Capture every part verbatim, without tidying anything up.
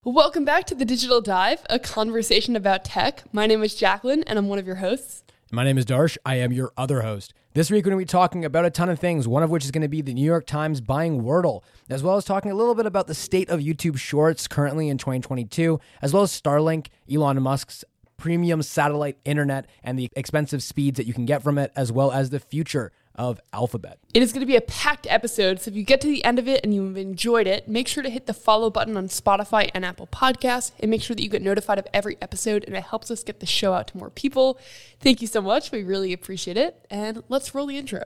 Welcome back to The Digital Dive, a conversation about tech. My name is Jacqueline, and I'm one of your hosts. My name is Darsh. I am your other host. This week, we're going to be talking about a ton of things, one of which is going to be the New York Times buying Wordle, as well as talking a little bit about the state of YouTube Shorts currently in twenty twenty-two, as well as Starlink, Elon Musk's premium satellite internet, and the expensive speeds that you can get from it, as well as the future of Alphabet. It is going to be a packed episode, so if you get to the end of it and you've enjoyed it, make sure to hit the follow button on Spotify and Apple Podcasts, and make sure that you get notified of every episode, and it helps us get the show out to more people. Thank you so much. We really appreciate it, and let's roll the intro.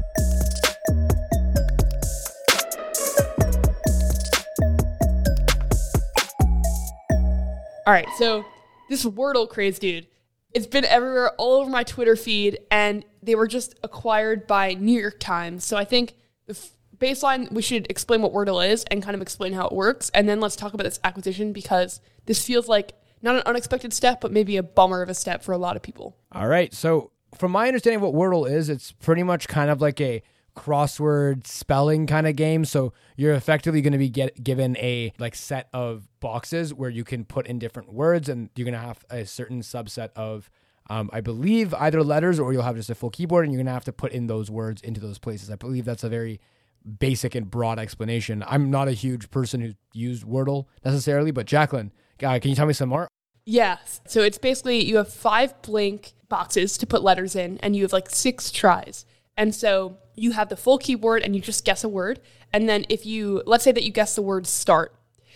All right, so this Wordle craze, dude, it's been everywhere, all over my Twitter feed, and they were just acquired by New York Times. So I think the f- baseline, we should explain what Wordle is and kind of explain how it works. And then let's talk about this acquisition, because this feels like not an unexpected step, but maybe a bummer of a step for a lot of people. All right. So from my understanding of what Wordle is, it's pretty much kind of like a crossword spelling kind of game. So you're effectively going to be get, given a like set of boxes where you can put in different words, and you're going to have a certain subset of Um, I believe either letters, or you'll have just a full keyboard, and you're going to have to put in those words into those places. I believe that's a very basic and broad explanation. I'm not a huge person who's used Wordle necessarily, but Jacqueline, uh, can you tell me some more? Yeah. So it's basically you have five blank boxes to put letters in, and you have like six tries. And so you have the full keyboard, and you just guess a word. And then if you, let's say that you guess the word start.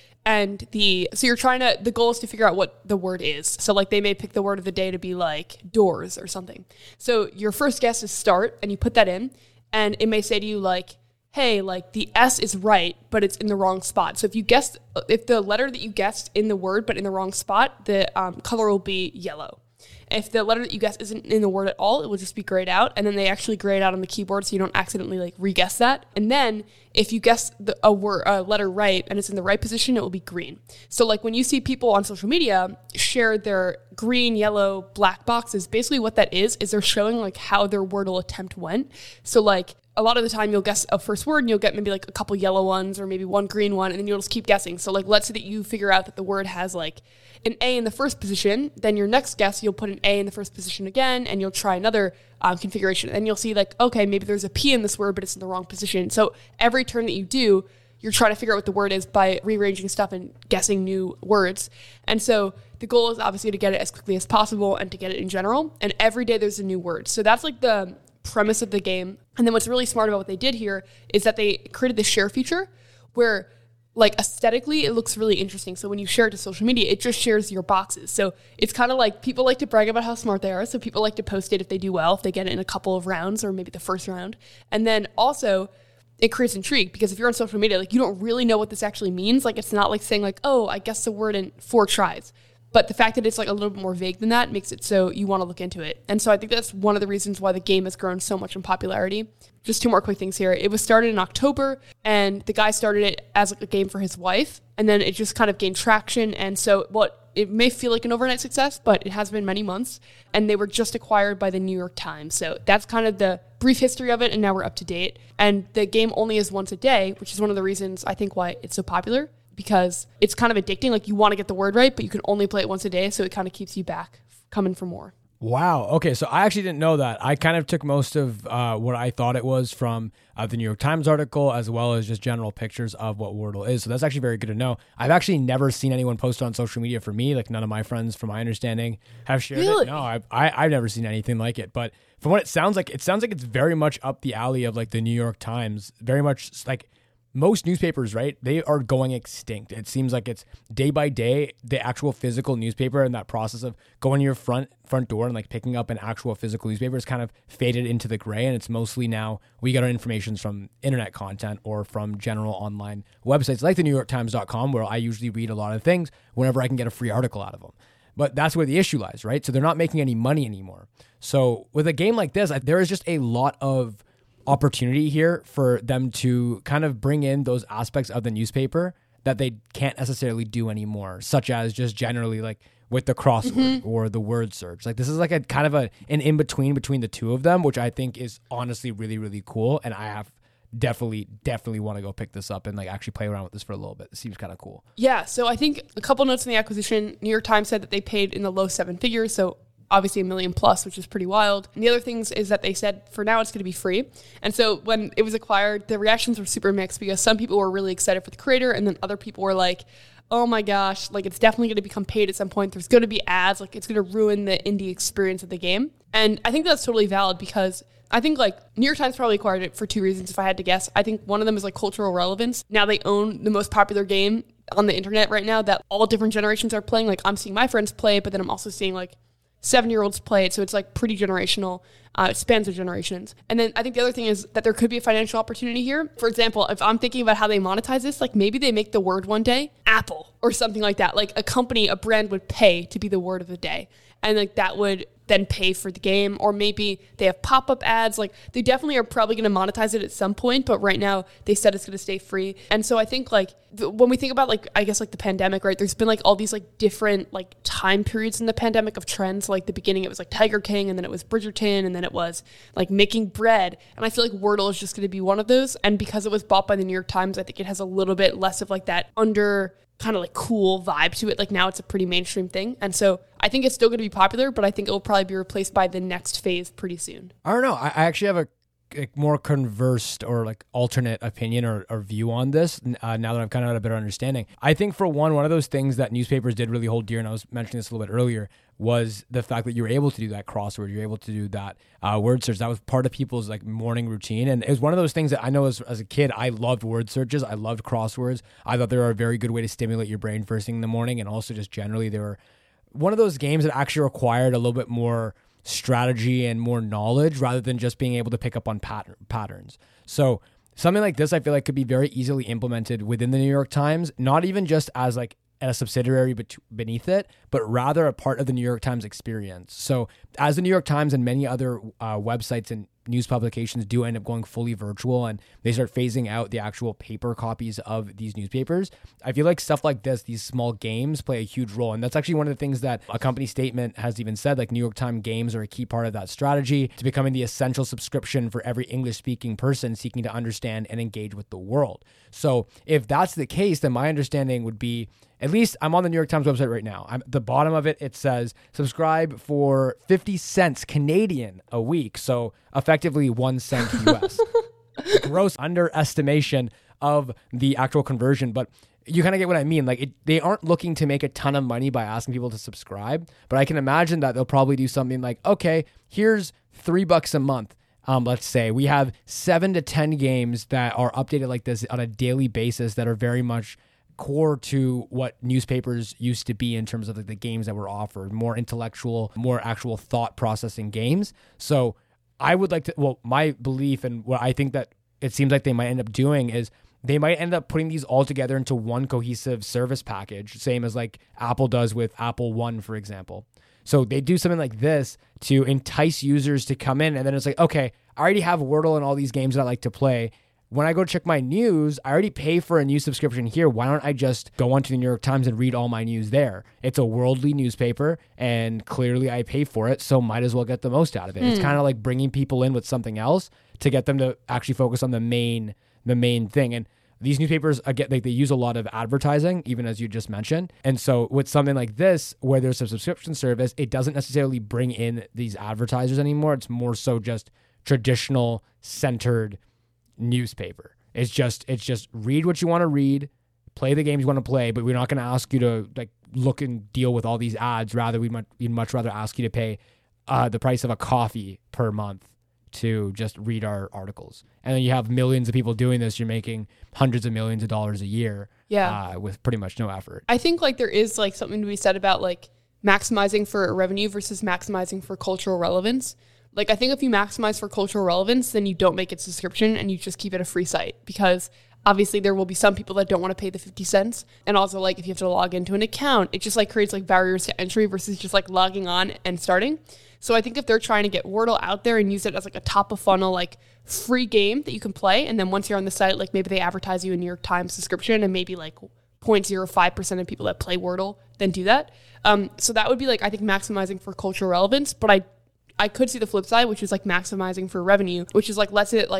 And the, so you're trying to, the goal is to figure out what the word is. So like they may pick the word of the day to be like doors or something. So your first guess is start, and you put that in, and it may say to you like, hey, like the S is right, but it's in the wrong spot. So if you guessed, if the letter that you guessed in the word, but in the wrong spot, the um, color will be yellow. If the letter that you guess isn't in the word at all, it will just be grayed out. And then they actually gray it out on the keyboard so you don't accidentally like re-guess that. And then if you guess the, a word, a letter right and it's in the right position, it will be green. So like when you see people on social media share their green, yellow, black boxes, basically what that is, is they're showing like how their Wordle attempt went. So like a lot of the time you'll guess a first word and you'll get maybe like a couple yellow ones or maybe one green one, and then you'll just keep guessing. So like let's say that you figure out that the word has like an A in the first position, then your next guess, you'll put an A in the first position again, and you'll try another um, configuration. And you'll see like, okay, maybe there's a P in this word, but it's in the wrong position. So every turn that you do, you're trying to figure out what the word is by rearranging stuff and guessing new words. And so the goal is obviously to get it as quickly as possible and to get it in general. And every day there's a new word. So that's like the premise of the game. And then what's really smart about what they did here is that they created this share feature where like aesthetically, it looks really interesting. So when you share it to social media, it just shares your boxes. So it's kind of like people like to brag about how smart they are. So people like to post it if they do well, if they get it in a couple of rounds or maybe the first round. And then also it creates intrigue, because if you're on social media, like you don't really know what this actually means. Like it's not like saying like, oh, I guessed the word in four tries. But the fact that it's like a little bit more vague than that makes it so you want to look into it. And so I think that's one of the reasons why the game has grown so much in popularity. Just two more quick things here. It was started in October, and the guy started it as like a game for his wife. And then it just kind of gained traction. And so what it may feel like an overnight success, but it has been many months. And they were just acquired by the New York Times. So that's kind of the brief history of it. And now we're up to date. And the game only is once a day, which is one of the reasons I think why it's so popular, because it's kind of addicting. Like you want to get the word right, but you can only play it once a day. So it kind of keeps you back coming for more. Wow. Okay. So I actually didn't know that. I kind of took most of uh, what I thought it was from uh, the New York Times article, as well as just general pictures of what Wordle is. So that's actually very good to know. I've actually never seen anyone post it on social media for me. Like none of my friends, from my understanding, have shared really? it. No, I've, I, I've never seen anything like it. But from what it sounds like, it sounds like it's very much up the alley of like the New York Times. Very much like most newspapers, right? They are going extinct. It seems like it's day by day, the actual physical newspaper, and that process of going to your front front door and like picking up an actual physical newspaper is kind of faded into the gray. And it's mostly now we get our information from internet content or from general online websites like the New York Times dot com, where I usually read a lot of things whenever I can get a free article out of them. But that's where the issue lies, right? So they're not making any money anymore. So with a game like this, there is just a lot of opportunity here for them to kind of bring in those aspects of the newspaper that they can't necessarily do anymore, such as just generally like with the crossword mm-hmm. or the word search. Like this is like a kind of a an in-between between the two of them, which I think is honestly really, really cool. And I have definitely, definitely want to go pick this up and like actually play around with this for a little bit. It seems kind of cool. Yeah. So I think a couple notes on the acquisition. New York Times said that they paid in the low seven figures. So obviously a million plus, which is pretty wild. And the other things is that they said for now it's going to be free. And so when it was acquired, the reactions were super mixed because some people were really excited for the creator and then other people were like, oh my gosh, like it's definitely going to become paid at some point. There's going to be ads, like it's going to ruin the indie experience of the game. And I think that's totally valid because I think like New York Times probably acquired it for two reasons if I had to guess. I think one of them is like cultural relevance. Now they own the most popular game on the internet right now that all different generations are playing. Like I'm seeing my friends play it, but then I'm also seeing like seven-year-olds play it, so it's like pretty generational. Uh, it spans the generations. And then I think the other thing is that there could be a financial opportunity here. For example, if I'm thinking about how they monetize this, like maybe they make the word one day Apple or something like that. Like a company, a brand would pay to be the word of the day. And like that would then pay for the game, or maybe they have pop-up ads. Like they definitely are probably going to monetize it at some point, but right now they said it's going to stay free. And so I think like th- when we think about like, I guess like the pandemic, right, there's been like all these like different like time periods in the pandemic of trends. Like the beginning, it was like Tiger King, and then it was Bridgerton, and then it was like making bread. And I feel like Wordle is just going to be one of those. And because it was bought by the New York Times, I think it has a little bit less of like that under kind of like cool vibe to it. Like now it's a pretty mainstream thing. And so I think it's still going to be popular, but I think it will probably be replaced by the next phase pretty soon. I don't know. I, I actually have a, a more conversed or like alternate opinion or, or view on this uh, now that I've kind of had a better understanding. I think for one, one of those things that newspapers did really hold dear, and I was mentioning this a little bit earlier, was the fact that you were able to do that crossword, you're able to do that uh, word search. That was part of people's like morning routine. And it was one of those things that I know as, as a kid, I loved word searches. I loved crosswords. I thought they were a very good way to stimulate your brain first thing in the morning. And also just generally they were one of those games that actually required a little bit more strategy and more knowledge rather than just being able to pick up on pattern, patterns. So something like this, I feel like could be very easily implemented within the New York Times, not even just as like a subsidiary beneath it, but rather a part of the New York Times experience. So as the New York Times and many other uh, websites and news publications do end up going fully virtual and they start phasing out the actual paper copies of these newspapers, I feel like stuff like this, these small games play a huge role. And that's actually one of the things that a company statement has even said, like New York Times games are a key part of that strategy to becoming the essential subscription for every English-speaking person seeking to understand and engage with the world. So if that's the case, then my understanding would be, at least I'm on the New York Times website right now. I'm at the bottom of it. It says subscribe for fifty cents Canadian a week. So effectively one cent U S. Gross underestimation of the actual conversion, but you kind of get what I mean. Like it, they aren't looking to make a ton of money by asking people to subscribe, but I can imagine that they'll probably do something like, okay, here's three bucks a month. Um, let's say we have seven to ten games that are updated like this on a daily basis that are very much core to what newspapers used to be in terms of like the games that were offered, more intellectual, more actual thought processing games. So I would like to, well, my belief and what I think that it seems like they might end up doing is they might end up putting these all together into one cohesive service package, same as like Apple does with Apple One, for example. So they do something like this to entice users to come in, and then it's like, okay, I already have Wordle and all these games that I like to play. When I go check my news, I already pay for a news subscription here. Why don't I just go onto the New York Times and read all my news there? It's a worldly newspaper, and clearly I pay for it, so might as well get the most out of it. Mm. It's kind of like bringing people in with something else to get them to actually focus on the main the main thing. And these newspapers, again, like they use a lot of advertising, even as you just mentioned. And so with something like this, where there's a subscription service, it doesn't necessarily bring in these advertisers anymore. It's more so just traditional centered newspaper. It's just it's just read what you want to read, play the games you want to play, but we're not going to ask you to like look and deal with all these ads. Rather, we'd much, we'd much rather ask you to pay uh, the price of a coffee per month to just read our articles. And then you have millions of people doing this. You're making hundreds of millions of dollars a year, yeah, uh, with pretty much no effort. I think like there is like something to be said about like maximizing for revenue versus maximizing for cultural relevance. Like, I think if you maximize for cultural relevance, then you don't make it subscription and you just keep it a free site, because obviously there will be some people that don't want to pay the fifty cents. And also, like, if you have to log into an account, it just like creates like barriers to entry versus just like logging on and starting. So I think if they're trying to get Wordle out there and use it as like a top of funnel, like free game that you can play, and then once you're on the site, like maybe they advertise you a New York Times subscription, and maybe like zero point zero five percent of people that play Wordle then do that. Um, so that would be like, I think, maximizing for cultural relevance. But I I could see the flip side, which is like maximizing for revenue, which is like, let's say like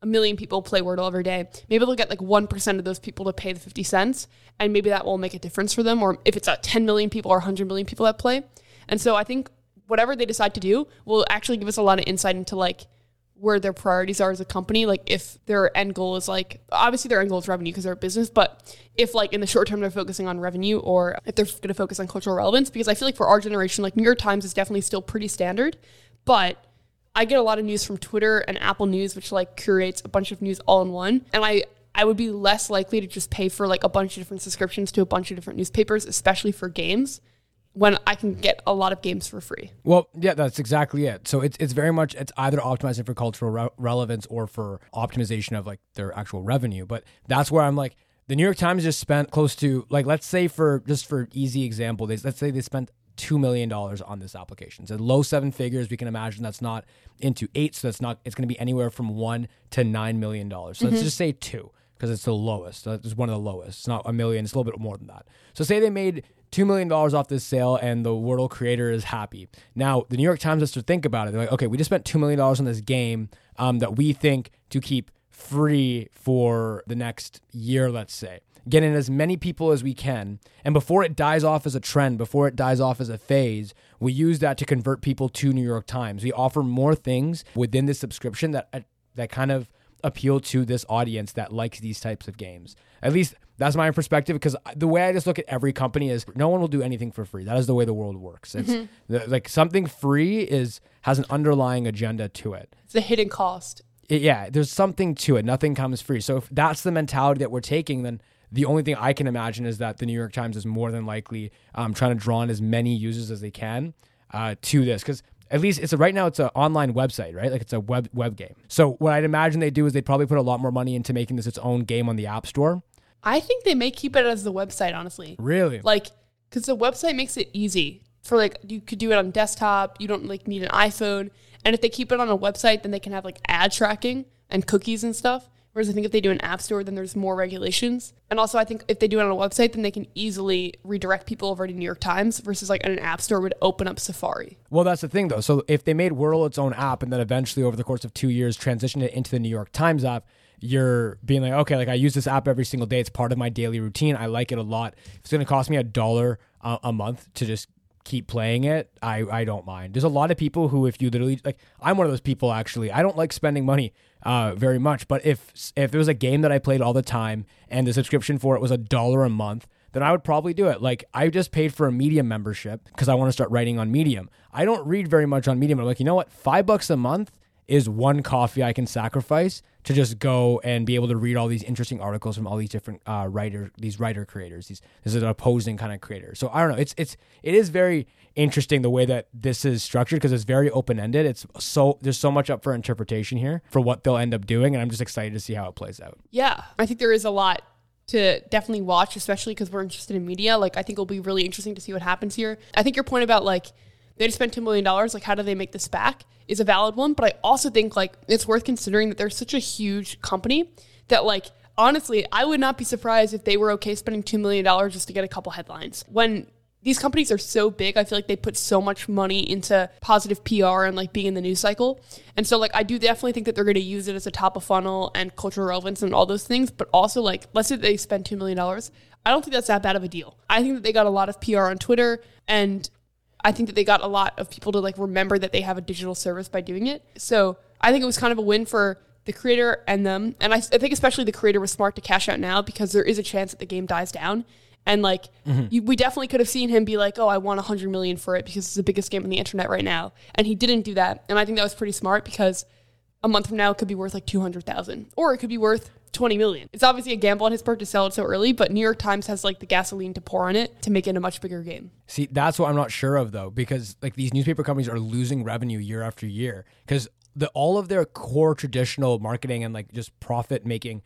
a million people play Wordle every day. Maybe they'll get like one percent of those people to pay the fifty cents, and maybe that will make a difference for them. Or if it's at ten million people or one hundred million people that play. And so I think whatever they decide to do will actually give us a lot of insight into like where their priorities are as a company. Like if their end goal is like, obviously their end goal is revenue because they're a business, but if like in the short term they're focusing on revenue, or if they're going to focus on cultural relevance, because I feel like for our generation, like New York Times is definitely still pretty standard, but I get a lot of news from Twitter and Apple News, which like curates a bunch of news all in one. And I, I would be less likely to just pay for like a bunch of different subscriptions to a bunch of different newspapers, especially for games, when I can get a lot of games for free. Well, yeah, that's exactly it. So it's it's very much, it's either optimizing for cultural re- relevance or for optimization of like their actual revenue. But that's where I'm like, the New York Times just spent close to, like, let's say for, just for easy example, they, let's say they spent two million dollars on this application. So low seven figures, we can imagine that's not into eight. So that's not, it's going to be anywhere from one to nine million dollars. So mm-hmm. let's just say two, because it's the lowest. It's one of the lowest. It's not a million. It's a little bit more than that. So say they made two million dollars off this sale and the Wordle creator is happy. Now, the New York Times has to think about it. They're like, okay, we just spent two million dollars on this game um, that we think to keep free for the next year, let's say. Get in as many people as we can. And before it dies off as a trend, before it dies off as a phase, we use that to convert people to New York Times. We offer more things within the subscription that that kind of appeal to this audience that likes these types of games. At least that's my perspective, because the way I just look at every company is no one will do anything for free. That is the way the world works. It's mm-hmm. the, like something free is has an underlying agenda to it. It's a hidden cost. It, yeah, there's something to it. Nothing comes free. So if that's the mentality that we're taking, then the only thing I can imagine is that the New York Times is more than likely um, trying to draw in as many users as they can uh, to this. Because at least it's a, right now it's an online website, right? Like it's a web web game. So what I'd imagine they do is they'd probably put a lot more money into making this its own game on the App Store. I think they may keep it as the website, honestly. Really? Like, because the website makes it easy for like, you could do it on desktop. You don't like need an iPhone. And if they keep it on a website, then they can have like ad tracking and cookies and stuff. Whereas I think if they do an app store, then there's more regulations. And also I think if they do it on a website, then they can easily redirect people over to New York Times versus like an app store would open up Safari. Well, that's the thing though. So if they made Wordle its own app and then eventually over the course of two years transitioned it into the New York Times app, you're being like, okay, like I use this app every single day. It's part of my daily routine. I like it a lot. If it's going to cost me a dollar a, a month to just keep playing it, I, I don't mind. There's a lot of people who, if you literally, like, I'm one of those people actually. I don't like spending money uh, very much, but if if there was a game that I played all the time and the subscription for it was a dollar a month, then I would probably do it. Like, I just paid for a Medium membership because I want to start writing on Medium. I don't read very much on Medium. I'm like, you know what? Five bucks a month is one coffee I can sacrifice to just go and be able to read all these interesting articles from all these different uh, writer, these writer creators. These this is an opposing kind of creator. So I don't know. It's it's it is very interesting the way that this is structured because it's very open ended. It's so there's so much up for interpretation here for what they'll end up doing, and I'm just excited to see how it plays out. Yeah, I think there is a lot to definitely watch, especially because we're interested in media. Like, I think it'll be really interesting to see what happens here. I think your point about like they just spent two million dollars, like how do they make this back, is a valid one. But I also think like it's worth considering that they're such a huge company that like, honestly, I would not be surprised if they were okay spending two million dollars just to get a couple headlines. When these companies are so big, I feel like they put so much money into positive P R and like being in the news cycle. And so like, I do definitely think that they're going to use it as a top of funnel and cultural relevance and all those things. But also like, let's say they spend two million dollars. I don't think that's that bad of a deal. I think that they got a lot of P R on Twitter, and I think that they got a lot of people to like remember that they have a digital service by doing it. So I think it was kind of a win for the creator and them. And I, I think especially the creator was smart to cash out now because there is a chance that the game dies down. And like, mm-hmm. you, we definitely could have seen him be like, oh, I want a hundred million for it because it's the biggest game on the internet right now. And he didn't do that. And I think that was pretty smart because a month from now it could be worth like two hundred thousand or it could be worth twenty million. It's obviously a gamble on his part to sell it so early, but New York Times has like the gasoline to pour on it to make it a much bigger game. See, that's what I'm not sure of though, because like these newspaper companies are losing revenue year after year because the all of their core traditional marketing and like just profit making,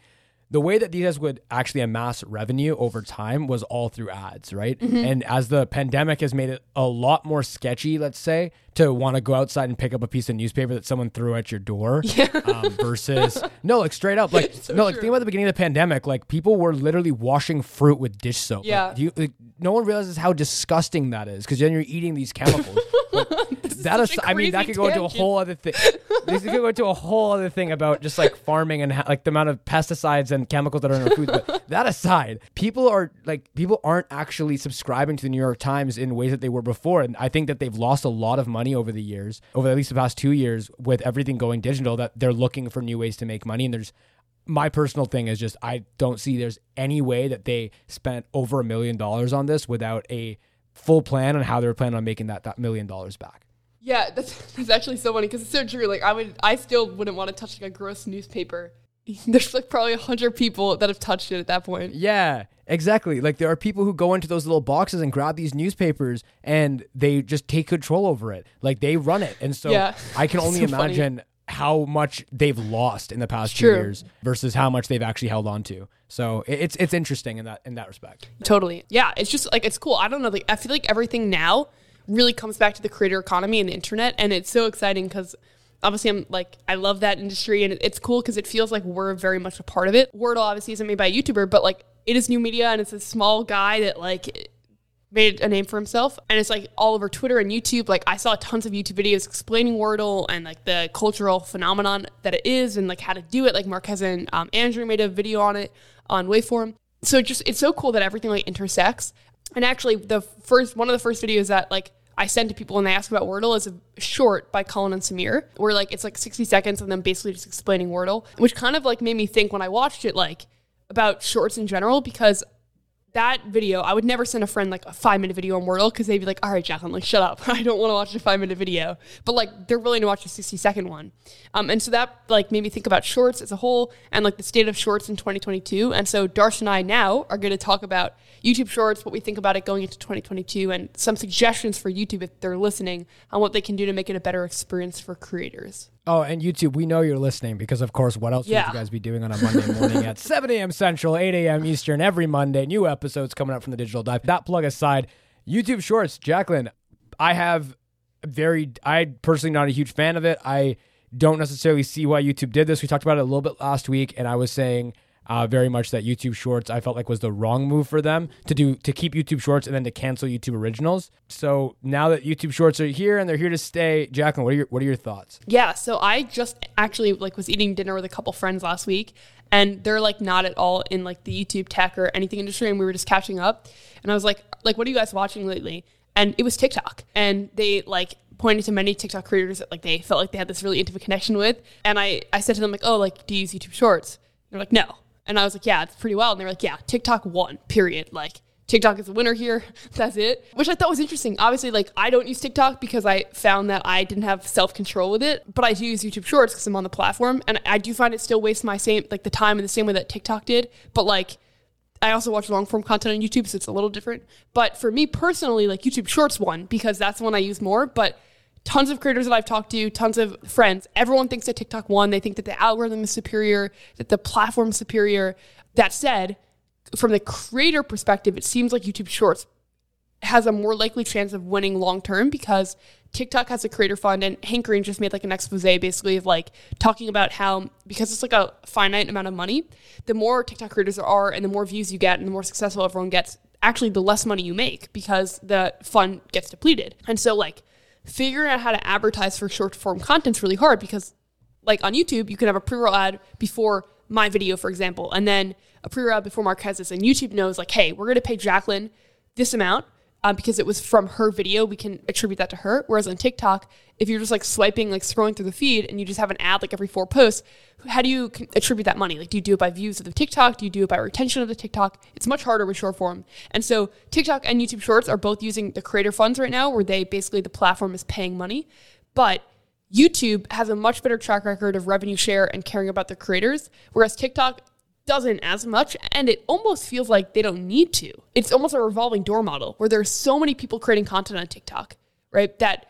the way that these guys would actually amass revenue over time was all through ads, right? Mm-hmm. And as the pandemic has made it a lot more sketchy, let's say, to want to go outside and pick up a piece of newspaper that someone threw at your door yeah. um, versus, no, like straight up, like, so no, like think about the beginning of the pandemic, like people were literally washing fruit with dish soap. Yeah. Like, you, like, no one realizes how disgusting that is because then you're eating these chemicals. Like, that is, I mean, that could go into a whole other thing. This could go into a whole other thing about just like farming and ha- like the amount of pesticides and chemicals that are in our food. But that aside, people are like, people aren't actually subscribing to the New York Times in ways that they were before. And I think that they've lost a lot of money over the years, over at least the past two years with everything going digital, that they're looking for new ways to make money. And there's, my personal thing is just, I don't see there's any way that they spent over a million dollars on this without a full plan on how they were planning on making that, that million dollars back. Yeah, that's that's actually so funny because it's so true. Like I would, I still wouldn't want to touch like a gross newspaper. There's like probably a hundred people that have touched it at that point. Yeah, exactly. Like there are people who go into those little boxes and grab these newspapers and they just take control over it. Like they run it, and so yeah. I can only so imagine funny. how much they've lost in the past it's two true. years versus how much they've actually held on to. So it's it's interesting in that in that respect. Totally. Yeah, it's just like it's cool. I don't know. Like I feel like everything now really comes back to the creator economy and the internet, and it's so exciting because obviously I'm like I love that industry, and it's cool because it feels like we're very much a part of it. Wordle obviously isn't made by a YouTuber, but like it is new media, and it's a small guy that like made a name for himself, and it's like all over Twitter and YouTube. Like I saw tons of YouTube videos explaining Wordle and like the cultural phenomenon that it is and like how to do it. Like Marquez and um, Andrew made a video on it on Waveform. So it just it's so cool that everything like intersects. And actually the first one of the first videos that like I send to people when they ask about Wordle is a short by Colin and Samir, where like it's like sixty seconds of them basically just explaining Wordle, which kind of like made me think when I watched it like about shorts in general, because that video, I would never send a friend like a five minute video on Wordle because they'd be like, all right, Jacqueline, like shut up. I don't want to watch a five minute video. But like they're willing to watch a sixty second one. Um, and so that like made me think about shorts as a whole and like the state of shorts in twenty twenty-two. And so Darsh and I now are going to talk about YouTube shorts, what we think about it going into twenty twenty-two, and some suggestions for YouTube if they're listening on what they can do to make it a better experience for creators. Oh, and YouTube, we know you're listening because, of course, what else yeah. would you guys be doing on a Monday morning at seven a.m. Central, eight a.m. Eastern, every Monday? New episodes coming up from the Digital Dive. That plug aside, YouTube Shorts, Jacqueline, I have very, I personally not a huge fan of it. I don't necessarily see why YouTube did this. We talked about it a little bit last week, and I was saying uh, very much that YouTube Shorts, I felt like was the wrong move for them to do, to keep YouTube Shorts and then to cancel YouTube Originals. So now that YouTube Shorts are here and they're here to stay, Jacqueline, what are your what are your thoughts? Yeah, so I just actually like was eating dinner with a couple friends last week, and they're like not at all in like the YouTube tech or anything industry, and we were just catching up, and I was like, like, what are you guys watching lately? And it was TikTok, and they like pointed to many TikTok creators that like they felt like they had this really intimate connection with, and I I said to them like, oh, like do you use YouTube Shorts? And they're like, no. And I was like, yeah, it's pretty wild. And they're like, yeah, TikTok won, period. Like, TikTok is the winner here. That's it. Which I thought was interesting. Obviously, like, I don't use TikTok because I found that I didn't have self-control with it. But I do use YouTube Shorts because I'm on the platform. And I do find it still wastes my same, like, the time in the same way that TikTok did. But, like, I also watch long-form content on YouTube, so it's a little different. But for me personally, like, YouTube Shorts won because that's the one I use more. But tons of creators that I've talked to, tons of friends, everyone thinks that TikTok won. They think that the algorithm is superior, that the platform is superior. That said, from the creator perspective, it seems like YouTube Shorts has a more likely chance of winning long-term because TikTok has a creator fund, and Hank Green just made like an expose basically of like talking about how, because it's like a finite amount of money, the more TikTok creators there are and the more views you get and the more successful everyone gets, actually the less money you make because the fund gets depleted. And so like, figuring out how to advertise for short form content is really hard because like on YouTube, you can have a pre-roll ad before my video, for example, and then a pre-roll ad before Marquez's, and YouTube knows like, hey, we're going to pay Jacqueline this amount uh, because it was from her video. We can attribute that to her. Whereas on TikTok, if you're just like swiping, like scrolling through the feed and you just have an ad like every four posts, how do you attribute that money? Like, do you do it by views of the TikTok? Do you do it by retention of the TikTok? It's much harder with short form. And so TikTok and YouTube Shorts are both using the creator funds right now where they basically, the platform is paying money. But YouTube has a much better track record of revenue share and caring about their creators, whereas TikTok doesn't as much, and it almost feels like they don't need to. It's almost a revolving door model where there's so many people creating content on TikTok, right, that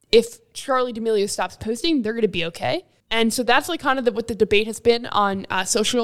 if Charli D'Amelio stops posting, they're going to be okay. And so that's like kind of the, what the debate has been on uh, social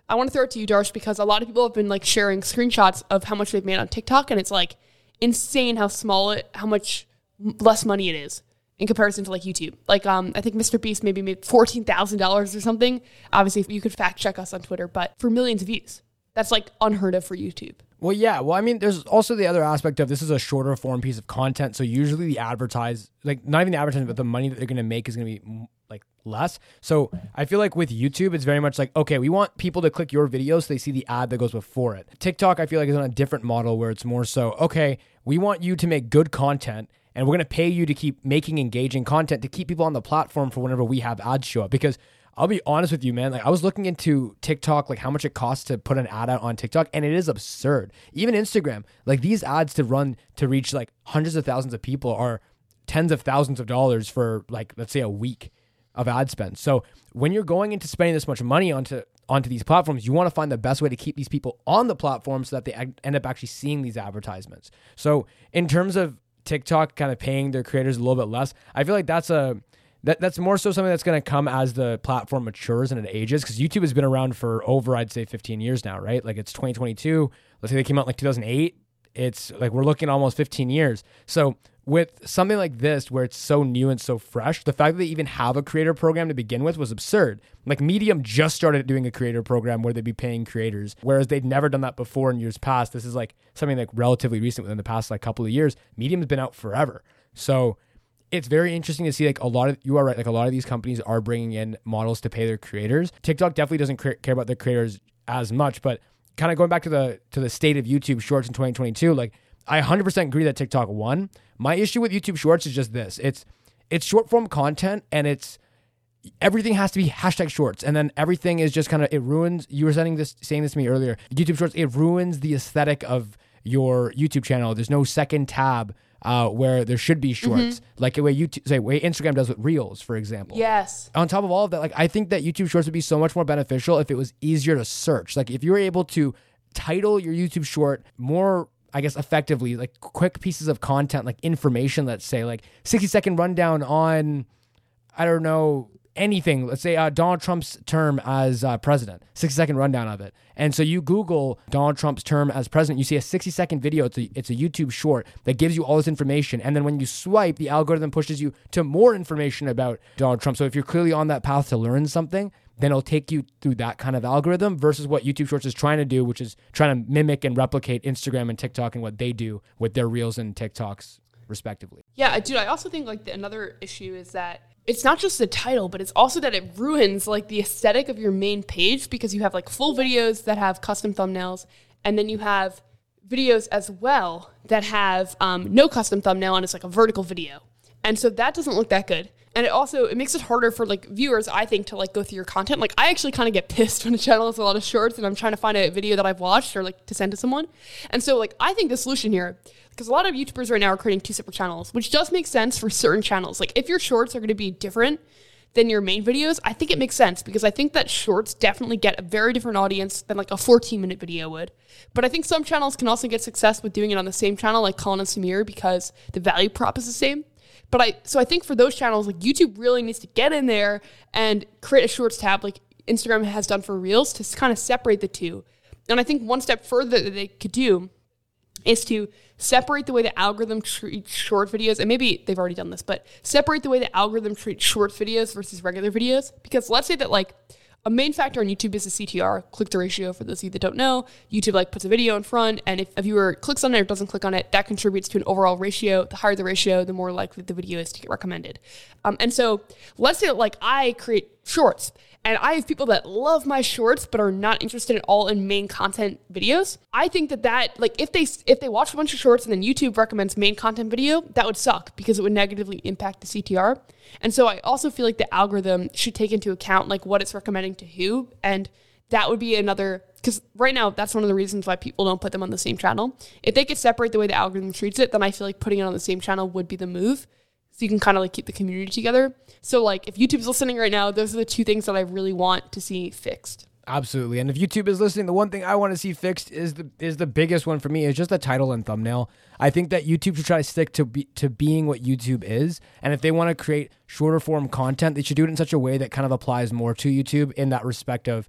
I want to throw it to you, Darsh, because a lot of people have been like sharing screenshots of how much they've made on TikTok, and it's like insane how small it, how much less money it is in comparison to like YouTube. Like, um, I think Mister Beast maybe made fourteen thousand dollars or something. Obviously, you could fact check us on Twitter, but for millions of views, that's like unheard of for YouTube. Well, yeah. Well, I mean, there's also the other aspect of this is a shorter form piece of content. So usually the advertise, like not even the advertisement, but the money that they're going to make is going to be like less. So I feel like with YouTube, it's very much like, okay, we want people to click your video so they see the ad that goes before it. TikTok, I feel like is on a different model where it's more so, okay, we want you to make good content and we're going to pay you to keep making engaging content to keep people on the platform for whenever we have ads show up. Because I'll be honest with you, man. Like I was looking into TikTok, like how much it costs to put an ad out on TikTok, and it is absurd. Even Instagram, like these ads to run to reach like hundreds of thousands of people are tens of thousands of dollars for like, let's say a week of ad spend. So when you're going into spending this much money onto onto these platforms, you want to find the best way to keep these people on the platform so that they ag- end up actually seeing these advertisements. So in terms of TikTok kind of paying their creators a little bit less, I feel like that's a That that's more so something that's going to come as the platform matures and it ages, because YouTube has been around for over, I'd say, fifteen years now, right? Like it's twenty twenty-two. Let's say they came out in like two thousand eight. It's like we're looking at almost fifteen years. So with something like this, where it's so new and so fresh, the fact that they even have a creator program to begin with was absurd. Like Medium just started doing a creator program where they'd be paying creators, whereas they'd never done that before in years past. This is like something like relatively recent within the past like couple of years. Medium's been out forever. So it's very interesting to see like a lot of, you are right, like a lot of these companies are bringing in models to pay their creators. TikTok definitely doesn't care about their creators as much, but kind of going back to the to the state of YouTube Shorts in twenty twenty-two, like I one hundred percent agree that TikTok won. My issue with YouTube Shorts is just this. It's it's short form content and it's everything has to be hashtag shorts, and then everything is just kind of, it ruins, you were saying this saying this to me earlier, YouTube Shorts, it ruins the aesthetic of your YouTube channel. There's no second tab Uh, where there should be shorts, mm-hmm. like the way YouTube, say, way Instagram does with Reels, for example. Yes. On top of all of that, like I think that YouTube Shorts would be so much more beneficial if it was easier to search. Like if you were able to title your YouTube short more, I guess, effectively, like quick pieces of content, like information, let's say, like sixty second rundown on, I don't know, anything. Let's say uh, Donald Trump's term as uh, president, sixty second rundown of it. And so you Google Donald Trump's term as president, you see a sixty second video. It's a, it's a YouTube short that gives you all this information. And then when you swipe, the algorithm pushes you to more information about Donald Trump. So if you're clearly on that path to learn something, then it'll take you through that kind of algorithm versus what YouTube Shorts is trying to do, which is trying to mimic and replicate Instagram and TikTok and what they do with their Reels and TikToks respectively. Yeah, dude, I also think like the, another issue is that it's not just the title, but it's also that it ruins like the aesthetic of your main page, because you have like full videos that have custom thumbnails, and then you have videos as well that have um, no custom thumbnail, and it's like a vertical video. And so that doesn't look that good. And it also, it makes it harder for like viewers, I think, to like go through your content. Like I actually kind of get pissed when a channel has a lot of shorts and I'm trying to find a video that I've watched or like to send to someone. And so like, I think the solution here, because a lot of YouTubers right now are creating two separate channels, which does make sense for certain channels. Like if your shorts are going to be different than your main videos, I think it makes sense, because I think that shorts definitely get a very different audience than like a fourteen minute video would. But I think some channels can also get success with doing it on the same channel, like Colin and Samir, because the value prop is the same. But I, so I think for those channels, like YouTube really needs to get in there and create a shorts tab like Instagram has done for Reels to kind of separate the two. And I think one step further that they could do is to separate the way the algorithm treats short videos, and maybe they've already done this, but separate the way the algorithm treats short videos versus regular videos. Because let's say that like a main factor on YouTube is the C T R, click-through ratio. For those of you that don't know, YouTube like puts a video in front, and if a viewer clicks on it or doesn't click on it, that contributes to an overall ratio. The higher the ratio, the more likely the video is to get recommended. Um, and so let's say that like I create shorts, and I have people that love my shorts but are not interested at all in main content videos. I think that that, like, if they if they watch a bunch of shorts and then YouTube recommends main content video, that would suck because it would negatively impact the C T R. And so I also feel like the algorithm should take into account, like, what it's recommending to who. And that would be another, because right now, that's one of the reasons why people don't put them on the same channel. If they could separate the way the algorithm treats it, then I feel like putting it on the same channel would be the move. So you can kind of like keep the community together. So like if YouTube's listening right now, those are the two things that I really want to see fixed. Absolutely. And if YouTube is listening, the one thing I want to see fixed is the is the biggest one for me, is just the title and thumbnail. I think that YouTube should try to stick to be, to being what YouTube is. And if they want to create shorter form content, they should do it in such a way that kind of applies more to YouTube in that respect of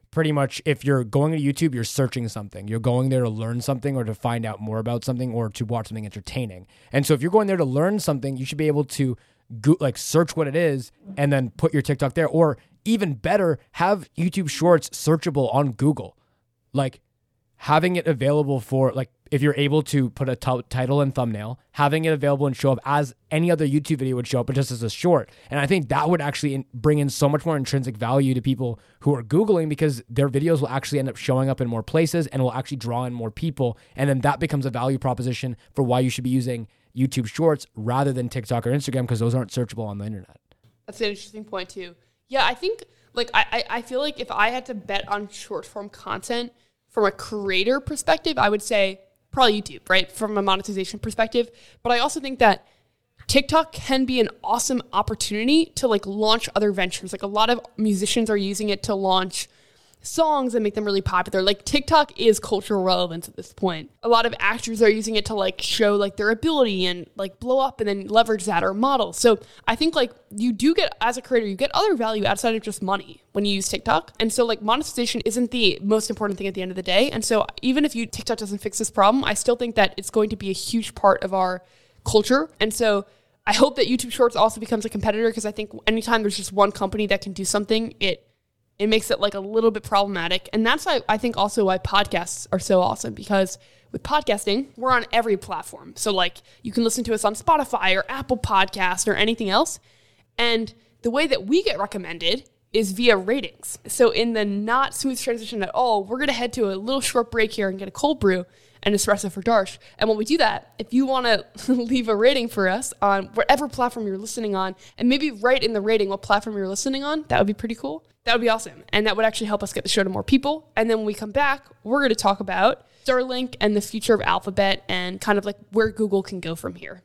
pretty much if you're going to YouTube, you're searching something. You're going there to learn something or to find out more about something or to watch something entertaining. And so if you're going there to learn something, you should be able to go, like search what it is and then put your TikTok there. Or even better, have YouTube Shorts searchable on Google. Like having it available for, like, if you're able to put a t- title and thumbnail, having it available and show up as any other YouTube video would show up, but just as a short. And I think that would actually in- bring in so much more intrinsic value to people who are Googling, because their videos will actually end up showing up in more places and will actually draw in more people. And then that becomes a value proposition for why you should be using YouTube Shorts rather than TikTok or Instagram, because those aren't searchable on the internet. That's an interesting point too. Yeah, I think like I, I I feel like if I had to bet on short form content from a creator perspective, I would say probably YouTube, right? From a monetization perspective. But I also think that TikTok can be an awesome opportunity to like launch other ventures. Like a lot of musicians are using it to launch songs and make them really popular. Like TikTok is cultural relevance at this point. A lot of actors are using it to like show like their ability and like blow up and then leverage that, or model. So I think like you do get, as a creator, you get other value outside of just money when you use TikTok. And so like monetization isn't the most important thing at the end of the day. And so even if you TikTok doesn't fix this problem, I still think that it's going to be a huge part of our culture. And so I hope that YouTube Shorts also becomes a competitor, because I think anytime there's just one company that can do something, it It makes it like a little bit problematic. And that's why I think also why podcasts are so awesome, because with podcasting, we're on every platform. So like you can listen to us on Spotify or Apple Podcast or anything else. And the way that we get recommended is via ratings. So in the not smooth transition at all, we're going to head to a little short break here and get a cold brew and espresso for Darsh. And when we do that, if you want to leave a rating for us on whatever platform you're listening on, and maybe write in the rating what platform you're listening on, that would be pretty cool. That would be awesome. And that would actually help us get the show to more people. And then when we come back, we're going to talk about Starlink and the future of Alphabet and kind of like where Google can go from here.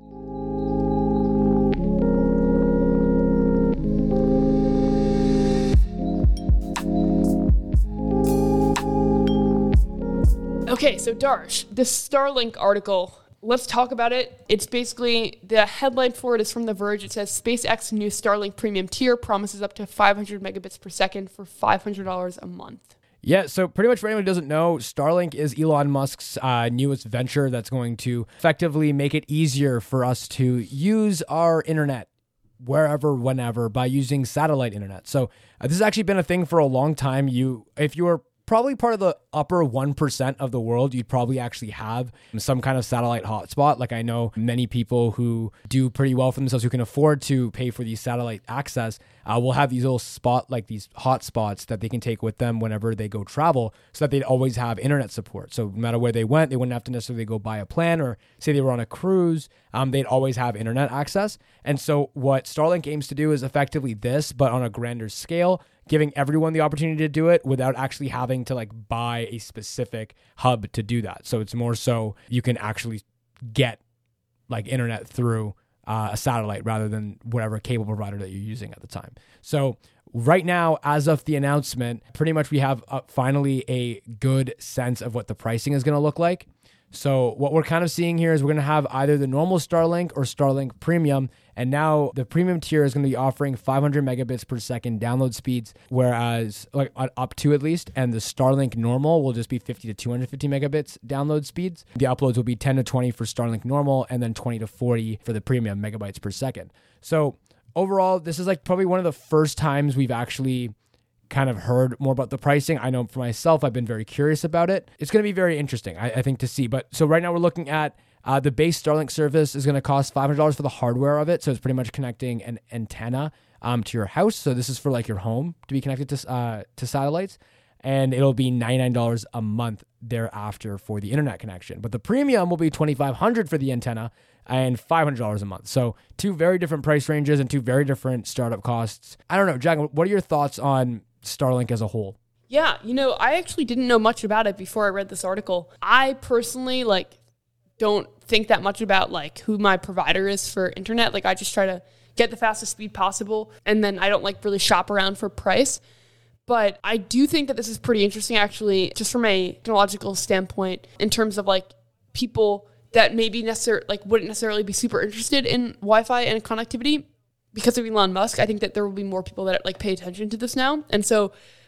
Okay, so Darsh, this Starlink article, let's talk about it. It's basically, the headline for it is from The Verge. It says, SpaceX new Starlink premium tier promises up to five hundred megabits per second for five hundred dollars a month. Yeah, so pretty much for anyone who doesn't know, Starlink is Elon Musk's uh, newest venture that's going to effectively make it easier for us to use our internet wherever, whenever, by using satellite internet. So uh, this has actually been a thing for a long time. You, if you were probably part of the upper one percent of the world, you'd probably actually have some kind of satellite hotspot. Like I know many people who do pretty well for themselves, who can afford to pay for these satellite access, uh, will have these little spot, like these hotspots that they can take with them whenever they go travel, so that they'd always have internet support. So no matter where they went, they wouldn't have to necessarily go buy a plan, or say they were on a cruise, um, they'd always have internet access. And so what Starlink aims to do is effectively this, but on a grander scale, giving everyone the opportunity to do it without actually having to like buy a specific hub to do that. So it's more so you can actually get like internet through uh, a satellite rather than whatever cable provider that you're using at the time. So right now, as of the announcement, pretty much we have uh, finally a good sense of what the pricing is going to look like. So what we're kind of seeing here is we're going to have either the normal Starlink or Starlink Premium. And now the premium tier is going to be offering five hundred megabits per second download speeds, whereas like up to at least, and the Starlink normal will just be fifty to two hundred fifty megabits download speeds. The uploads will be ten to twenty for Starlink normal and then twenty to forty for the premium megabytes per second. So overall, this is like probably one of the first times we've actually kind of heard more about the pricing. I know for myself, I've been very curious about it. It's going to be very interesting, I, I think, to see. But so right now we're looking at uh, the base Starlink service is going to cost five hundred dollars for the hardware of it. So it's pretty much connecting an antenna um, to your house. So this is for like your home to be connected to uh, to satellites. And it'll be ninety-nine dollars a month thereafter for the internet connection. But the premium will be twenty-five hundred dollars for the antenna and five hundred dollars a month. So two very different price ranges and two very different startup costs. I don't know, Jack, what are your thoughts on Starlink as a whole? Yeah, you know, I actually didn't know much about it before I read this article. I personally, like, don't think that much about, like, who my provider is for internet. Like, I just try to get the fastest speed possible, and then I don't, like, really shop around for price. But I do think that this is pretty interesting, actually, just from a technological standpoint, in terms of, like, people that maybe necessarily, like, wouldn't necessarily be super interested in Wi-Fi and connectivity. Because of Elon Musk, I think that there will be more people that like pay attention to this now. And so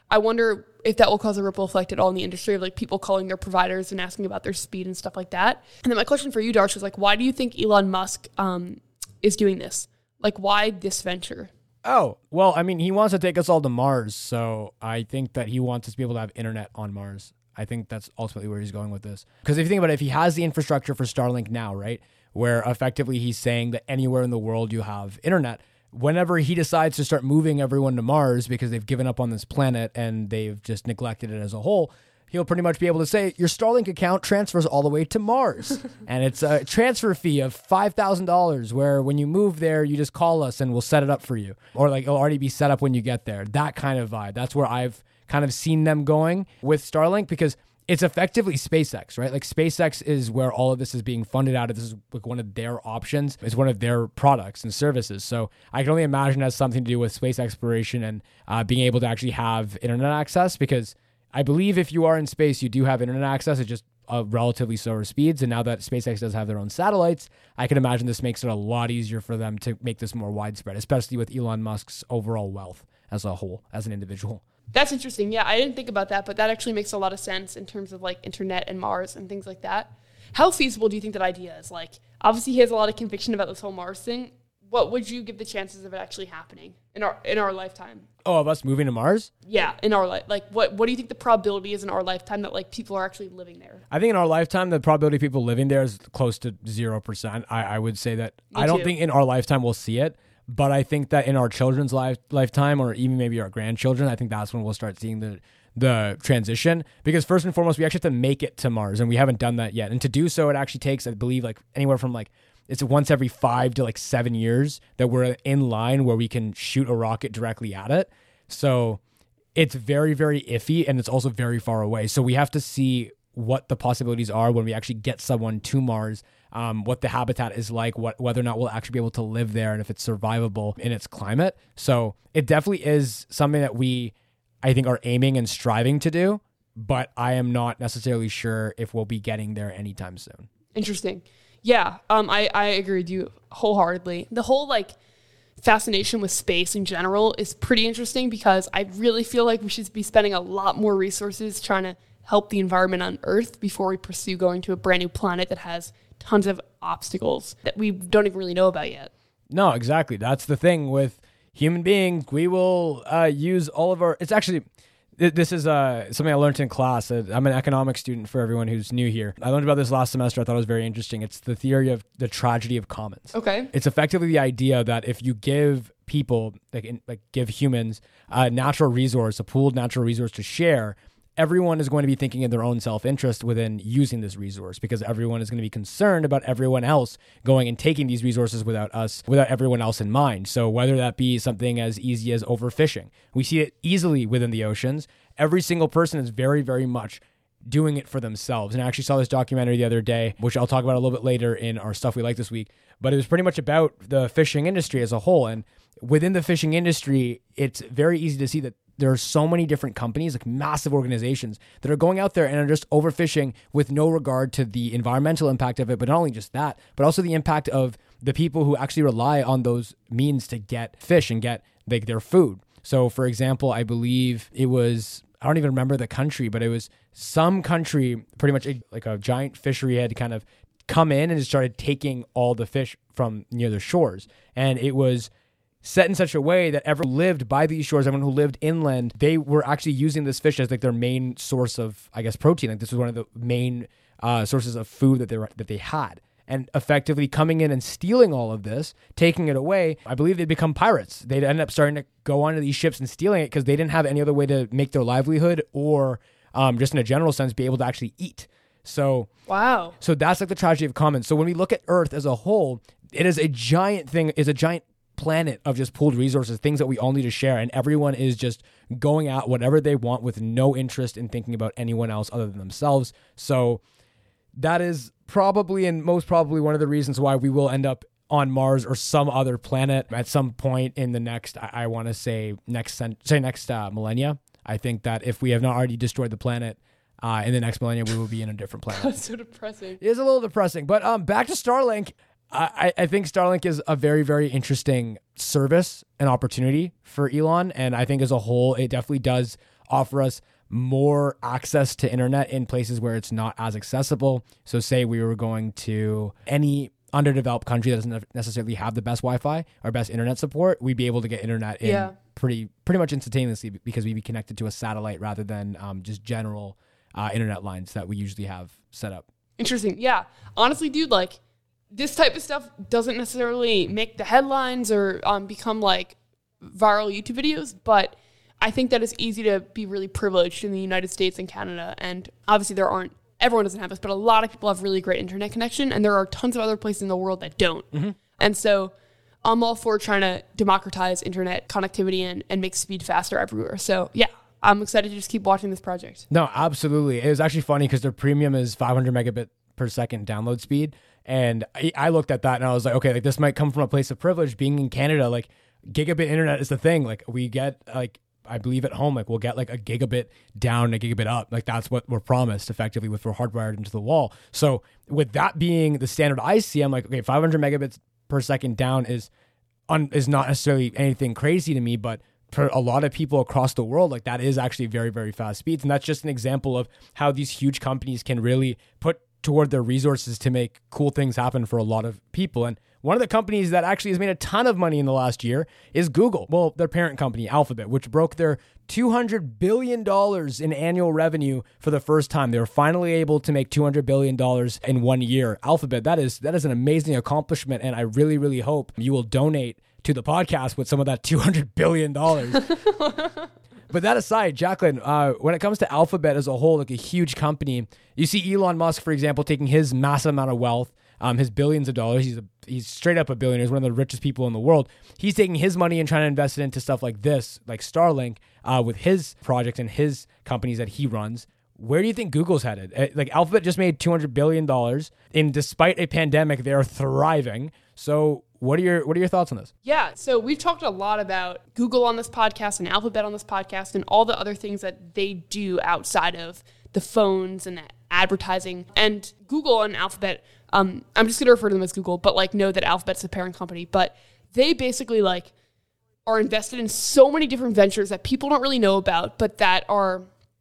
I wonder if that will cause a ripple effect at all in the industry of like people calling their providers and asking about their speed and stuff like that. And then my question for you, Darsh, is like, why do you think Elon Musk um, is doing this? Like, why this venture? Oh, well, I mean, he wants to take us all to Mars. So I think that he wants us to be able to have internet on Mars. I think that's ultimately where he's going with this. Because if you think about it, if he has the infrastructure for Starlink now, right, where effectively he's saying that anywhere in the world you have internet, whenever he decides to start moving everyone to Mars because they've given up on this planet and they've just neglected it as a whole, he'll pretty much be able to say, your Starlink account transfers all the way to Mars. And it's a transfer fee of five thousand dollars where when you move there, you just call us and we'll set it up for you. Or like it'll already be set up when you get there. That kind of vibe. That's where I've kind of seen them going with Starlink because it's effectively SpaceX, right? Like SpaceX is where all of this is being funded out of. This is like one of their options. It's one of their products and services. So I can only imagine it has something to do with space exploration and uh, being able to actually have internet access because I believe if you are in space, you do have internet access. It's just uh, relatively slower speeds. And now that SpaceX does have their own satellites, I can imagine this makes it a lot easier for them to make this more widespread, especially with Elon Musk's overall wealth as a whole, as an individual. That's interesting. Yeah, I didn't think about that, but that actually makes a lot of sense in terms of like internet and Mars and things like that. How feasible do you think that idea is? Like, obviously he has a lot of conviction about this whole Mars thing. What would you give the chances of it actually happening in our in our lifetime? Oh, of us moving to Mars? Yeah, in our life. Like, what what do you think the probability is in our lifetime that like people are actually living there? I think in our lifetime, the probability of people living there is close to zero percent. I, I would say that Me I don't too. think in our lifetime we'll see it. But I think that in our children's life, lifetime or even maybe our grandchildren, I think that's when we'll start seeing the the transition. Because first and foremost, we actually have to make it to Mars, and we haven't done that yet. And to do so, it actually takes, I believe, like anywhere from like, it's once every five to like seven years that we're in line where we can shoot a rocket directly at it. So it's very, very iffy, and it's also very far away. So we have to see what the possibilities are when we actually get someone to Mars, um, what the habitat is like, what whether or not we'll actually be able to live there, and if it's survivable in its climate. So it definitely is something that we, I think, are aiming and striving to do, but I am not necessarily sure if we'll be getting there anytime soon. Interesting. Yeah, um, I, I agree with you wholeheartedly. The whole like fascination with space in general is pretty interesting because I really feel like we should be spending a lot more resources trying to help the environment on Earth before we pursue going to a brand new planet that has tons of obstacles that we don't even really know about yet. No, exactly. That's the thing with human beings. We will uh, use all of our, it's actually, th- this is uh, something I learned in class. Uh, I'm an economics student for everyone who's new here. I learned about this last semester. I thought it was very interesting. It's the theory of the tragedy of commons. Okay. It's effectively the idea that if you give people, like, in, like give humans a natural resource, a pooled natural resource to share, everyone is going to be thinking in their own self-interest within using this resource because everyone is going to be concerned about everyone else going and taking these resources without us, without everyone else in mind. So whether that be something as easy as overfishing, we see it easily within the oceans. Every single person is very, very much doing it for themselves. And I actually saw this documentary the other day, which I'll talk about a little bit later in our Stuff We Like this week, but it was pretty much about the fishing industry as a whole. And within the fishing industry, it's very easy to see that there are so many different companies, like massive organizations, that are going out there and are just overfishing with no regard to the environmental impact of it. But not only just that, but also the impact of the people who actually rely on those means to get fish and get like their food. So for example, I believe it was, I don't even remember the country, but it was some country, pretty much a, like a giant fishery had kind of come in and started taking all the fish from near the shores. And it was set in such a way that everyone who lived by these shores, everyone who lived inland, they were actually using this fish as like their main source of, I guess, protein. Like this was one of the main uh, sources of food that they were, that they had. And effectively coming in and stealing all of this, taking it away, I believe they'd become pirates. They'd end up starting to go onto these ships and stealing it because they didn't have any other way to make their livelihood or um, just in a general sense, be able to actually eat. So, wow. So that's like the tragedy of commons. So when we look at Earth as a whole, it is a giant thing, is a giant planet of just pooled resources, things that we all need to share, and everyone is just going out whatever they want with no interest in thinking about anyone else other than themselves. So that is probably and most probably one of the reasons why we will end up on Mars or some other planet at some point in the next, I, I want to say next cent- say next uh, millennia. I think that if we have not already destroyed the planet, uh, in the next millennia, we will be in a different planet. That's so depressing. It is a little depressing, but um, back to Starlink. I, I think Starlink is a very, very interesting service and opportunity for Elon. And I think as a whole, it definitely does offer us more access to internet in places where it's not as accessible. So say we were going to any underdeveloped country that doesn't necessarily have the best Wi-Fi or best internet support, we'd be able to get internet in yeah. pretty pretty much instantaneously because we'd be connected to a satellite rather than um, just general uh, internet lines that we usually have set up. Interesting. Yeah. Honestly, dude, like this type of stuff doesn't necessarily make the headlines or um, become like viral YouTube videos, but I think that it's easy to be really privileged in the United States and Canada. And obviously there aren't, everyone doesn't have this, but a lot of people have really great internet connection, and there are tons of other places in the world that don't. Mm-hmm. And so I'm all for trying to democratize internet connectivity and, and make speed faster everywhere. So yeah, I'm excited to just keep watching this project. No, absolutely. It was actually funny because their premium is five hundred megabit per second download speed. And I, I looked at that and I was like, okay, like this might come from a place of privilege. Being in Canada, like gigabit internet is the thing. Like we get like, I believe at home, like we'll get like a gigabit down, a gigabit up. Like that's what we're promised effectively with we're hardwired into the wall. So with that being the standard I see, I'm like, okay, five hundred megabits per second down is un, is not necessarily anything crazy to me, but for a lot of people across the world, like that is actually very, very fast speeds. And that's just an example of how these huge companies can really put toward their resources to make cool things happen for a lot of people. And one of the companies that actually has made a ton of money in the last year is Google. Well, their parent company, Alphabet, which broke their two hundred billion dollars in annual revenue for the first time. They were finally able to make two hundred billion dollars in one year. Alphabet, that is that is an amazing accomplishment. And I really, really hope you will donate to the podcast with some of that two hundred billion dollars. But that aside, Jacqueline, uh, when it comes to Alphabet as a whole, like a huge company, you see Elon Musk, for example, taking his massive amount of wealth, um, his billions of dollars. He's a, he's straight up a billionaire. He's one of the richest people in the world. He's taking his money and trying to invest it into stuff like this, like Starlink, uh, with his projects and his companies that he runs. Where do you think Google's headed? Uh, like Alphabet just made two hundred billion dollars, and despite a pandemic, they are thriving. So what are your what are your thoughts on this? Yeah, so we've talked a lot about Google on this podcast and Alphabet on this podcast and all the other things that they do outside of the phones and advertising. And Google and Alphabet, um, I'm just going to refer to them as Google, but like know that Alphabet's the parent company. But they basically like are invested in so many different ventures that people don't really know about, but that are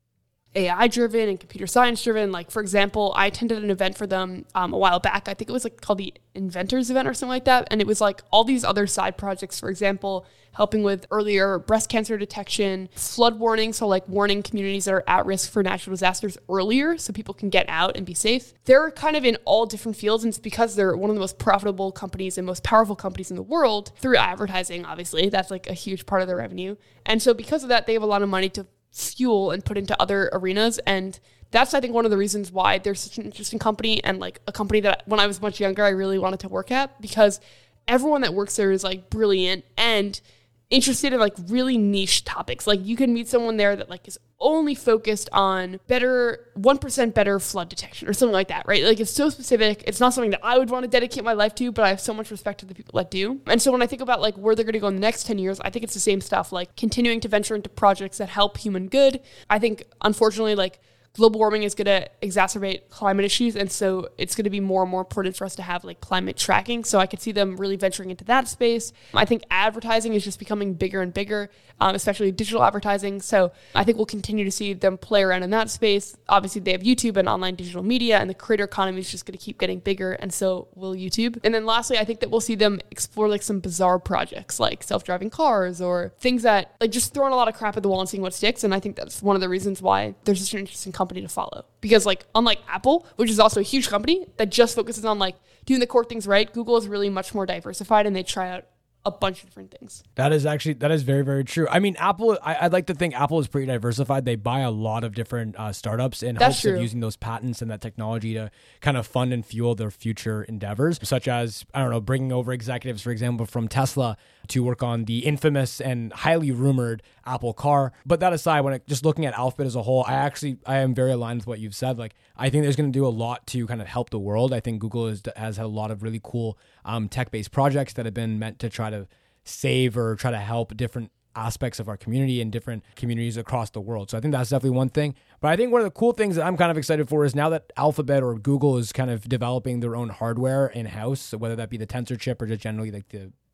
A I-driven and computer science-driven. Like, for example, I attended an event for them um, a while back. I think it was like called the Inventors Event or something like that. And it was like all these other side projects, for example, helping with earlier breast cancer detection, flood warning, so like warning communities that are at risk for natural disasters earlier so people can get out and be safe. They're kind of in all different fields, and it's because they're one of the most profitable companies and most powerful companies in the world through advertising, obviously. That's like a huge part of their revenue. And so because of that, they have a lot of money to fuel and put into other arenas. And that's, I think, one of the reasons why they're such an interesting company and like a company that when I was much younger, I really wanted to work at, because everyone that works there is like brilliant and interested in like really niche topics. Like you can meet someone there that like is only focused on better, one percent better flood detection or something like that, right? Like it's so specific. It's not something that I would want to dedicate my life to, but I have so much respect to the people that do. And so when I think about like where they're going to go in the next ten years, I think it's the same stuff, like continuing to venture into projects that help human good. I think unfortunately, like global warming is going to exacerbate climate issues. And so it's going to be more and more important for us to have like climate tracking. So I could see them really venturing into that space. I think advertising is just becoming bigger and bigger, um, especially digital advertising. So I think we'll continue to see them play around in that space. Obviously they have YouTube and online digital media, and the creator economy is just going to keep getting bigger. And so will YouTube. And then lastly, I think that we'll see them explore like some bizarre projects like self-driving cars or things that like just throwing a lot of crap at the wall and seeing what sticks. And I think that's one of the reasons why there's such an interesting company to follow, because like unlike Apple, which is also a huge company that just focuses on like doing the core things right, Google is really much more diversified and they try out a bunch of different things. That is actually, that is very, very true. I mean, Apple, I, I'd like to think Apple is pretty diversified. They buy a lot of different uh, startups in That's hopes true. of using those patents and that technology to kind of fund and fuel their future endeavors, such as, I don't know, bringing over executives, for example, from Tesla to work on the infamous and highly rumored Apple car. But that aside, when it, just looking at Alphabet as a whole, I actually, I am very aligned with what you've said. Like, I think there's going to do a lot to kind of help the world. I think Google is, has had a lot of really cool um, tech-based projects that have been meant to try to save or try to help different aspects of our community and different communities across the world. So I think that's definitely one thing. But I think one of the cool things that I'm kind of excited for is now that Alphabet or Google is kind of developing their own hardware in-house, so whether that be the Tensor chip or just generally like the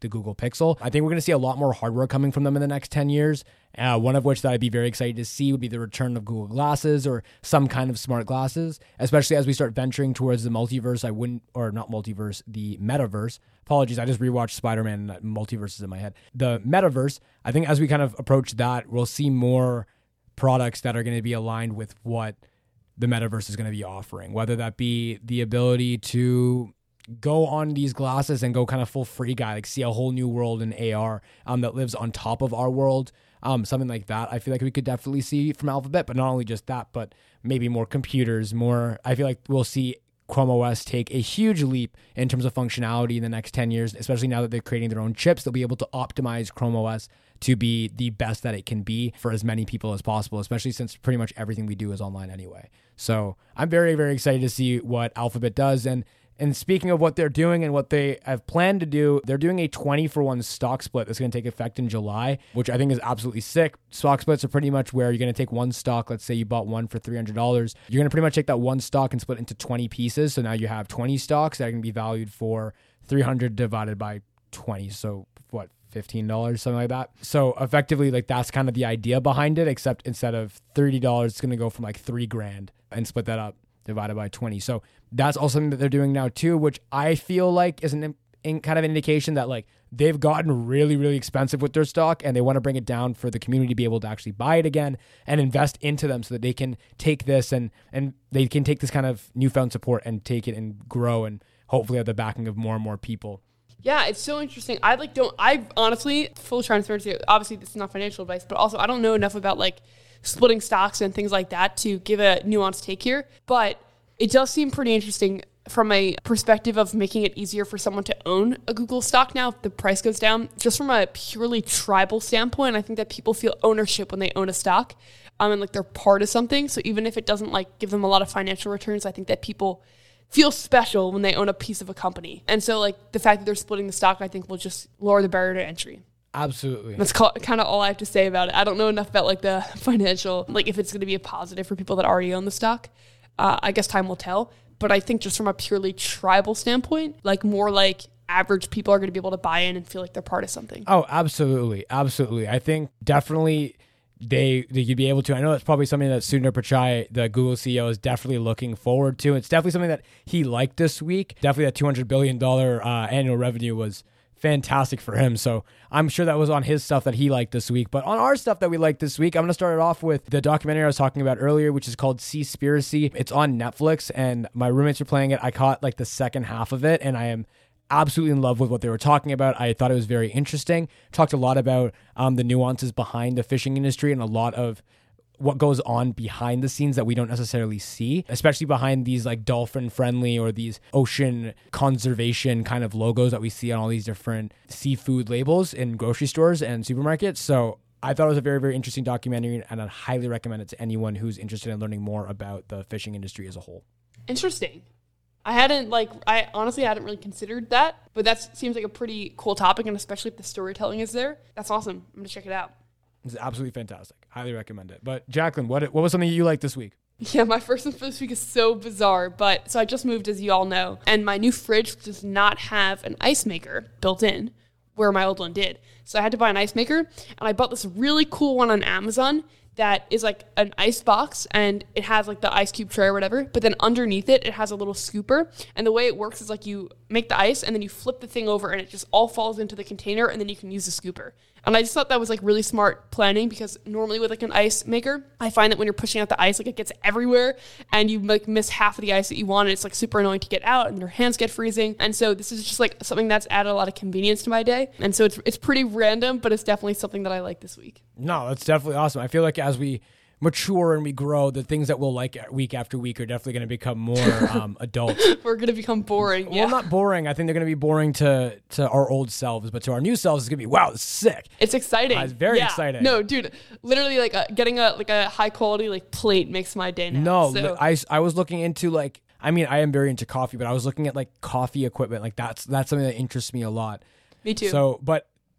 the Google Pixel. I think we're going to see a lot more hardware coming from them in the next ten years. Uh, one of which that I'd be very excited to see would be the return of Google Glasses or some kind of smart glasses, especially as we start venturing towards the multiverse. I wouldn't, or not multiverse, the metaverse. Apologies, I just rewatched Spider-Man and multiverse is in my head. The metaverse, I think as we kind of approach that, we'll see more products that are going to be aligned with what the metaverse is going to be offering, whether that be the ability to go on these glasses and go kind of full free guy, like see a whole new world in A R um, that lives on top of our world. Um, something like that. I feel like we could definitely see from Alphabet, but not only just that, but maybe more computers, more, I feel like we'll see Chrome O S take a huge leap in terms of functionality in the next ten years, especially now that they're creating their own chips. They'll be able to optimize Chrome O S to be the best that it can be for as many people as possible, especially since pretty much everything we do is online anyway. So I'm very, very excited to see what Alphabet does. And And speaking of what they're doing and what they have planned to do, they're doing a twenty for one stock split that's going to take effect in July, which I think is absolutely sick. Stock splits are pretty much where you're going to take one stock. Let's say you bought one for three hundred dollars. You're going to pretty much take that one stock and split into twenty pieces. So now you have twenty stocks that are going to be valued for three hundred divided by twenty. So what, fifteen dollars, something like that. So effectively, like that's kind of the idea behind it, except instead of thirty dollars, it's going to go from like three grand and split that up divided by twenty. So that's also something that they're doing now too, which I feel like is an in kind of an indication that like they've gotten really, really expensive with their stock and they want to bring it down for the community to be able to actually buy it again and invest into them so that they can take this and, and they can take this kind of newfound support and take it and grow and hopefully have the backing of more and more people. Yeah, it's so interesting. I like don't, I honestly, full transparency, obviously this is not financial advice, but also I don't know enough about like splitting stocks and things like that to give a nuanced take here, but it does seem pretty interesting from a perspective of making it easier for someone to own a Google stock now if the price goes down. Just from a purely tribal standpoint, I think that people feel ownership when they own a stock um, and like they're part of something. So even if it doesn't like give them a lot of financial returns, I think that people feel special when they own a piece of a company. And so like the fact that they're splitting the stock, I think will just lower the barrier to entry. Absolutely. That's kind of all I have to say about it. I don't know enough about like the financial, like if it's going to be a positive for people that already own the stock. Uh, I guess time will tell. But I think just from a purely tribal standpoint, like more like average people are going to be able to buy in and feel like they're part of something. Oh, absolutely. Absolutely. I think definitely they they could be able to. I know that's probably something that Sundar Pichai, the Google C E O, is definitely looking forward to. It's definitely something that he liked this week. Definitely that two hundred billion dollars uh, annual revenue was fantastic for him. So I'm sure that was on his stuff that he liked this week. But on our stuff that we liked this week, I'm going to start it off with the documentary I was talking about earlier, which is called Seaspiracy. It's on Netflix and my roommates were playing it. I caught like the second half of it and I am absolutely in love with what they were talking about. I thought it was very interesting. Talked a lot about um, the nuances behind the fishing industry and a lot of what goes on behind the scenes that we don't necessarily see, especially behind these like dolphin friendly or these ocean conservation kind of logos that we see on all these different seafood labels in grocery stores and supermarkets. So I thought it was a very, very interesting documentary and I'd highly recommend it to anyone who's interested in learning more about the fishing industry as a whole. Interesting. I hadn't like, I honestly hadn't really considered that, but that seems like a pretty cool topic. And especially if the storytelling is there, that's awesome. I'm going to check it out. It's absolutely fantastic. Highly recommend it. But Jacqueline, what what was something you liked this week? Yeah, my first one for this week is so bizarre. But so I just moved, as you all know, and my new fridge does not have an ice maker built in, where my old one did. So I had to buy an ice maker, and I bought this really cool one on Amazon that is like an ice box, and it has like the ice cube tray or whatever, but then underneath it, it has a little scooper. And the way it works is like you make the ice, and then you flip the thing over, and it just all falls into the container, and then you can use the scooper. And I just thought that was like really smart planning because normally with like an ice maker, I find that when you're pushing out the ice, like it gets everywhere and you like miss half of the ice that you want and it's like super annoying to get out and your hands get freezing. And so this is just like something that's added a lot of convenience to my day. And so it's it's pretty random, but it's definitely something that I like this week. No, that's definitely awesome. I feel like as we mature and we grow, the things that we'll like week after week are definitely going to become more um, adult. We're going to become boring. Well, yeah. not boring. I think they're going to be boring to, to our old selves, but to our new selves, it's going to be, wow, this is sick. It's exciting. Uh, it's very yeah. exciting. No, dude, literally like a, getting a like a high quality like plate makes my day now. No, so. I, I was looking into like, I mean, I am very into coffee, but I was looking at like coffee equipment. Like that's, that's something that interests me a lot. Me too. So, but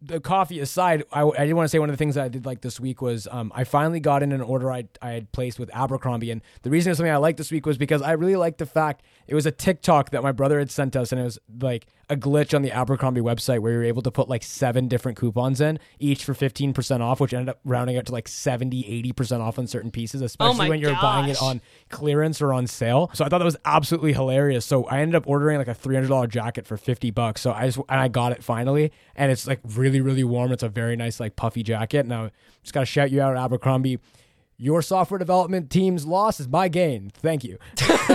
the coffee aside, I, I did want to say one of the things that I did like this week was um, I finally got in an order I, I had placed with Abercrombie. And the reason it was something I liked this week was because I really liked the fact it was a TikTok that my brother had sent us, and it was like a glitch on the Abercrombie website where you were able to put like seven different coupons in, each for fifteen percent off, which ended up rounding out to like seventy, eighty percent off on certain pieces, especially oh when you're gosh. buying it on clearance or on sale. So I thought that was absolutely hilarious. So I ended up ordering like a three hundred dollars jacket for fifty bucks. So I just, and I got it finally, and it's like really, really warm. It's a very nice like puffy jacket. Now just got to shout you out, Abercrombie. Your software development team's loss is my gain. Thank you.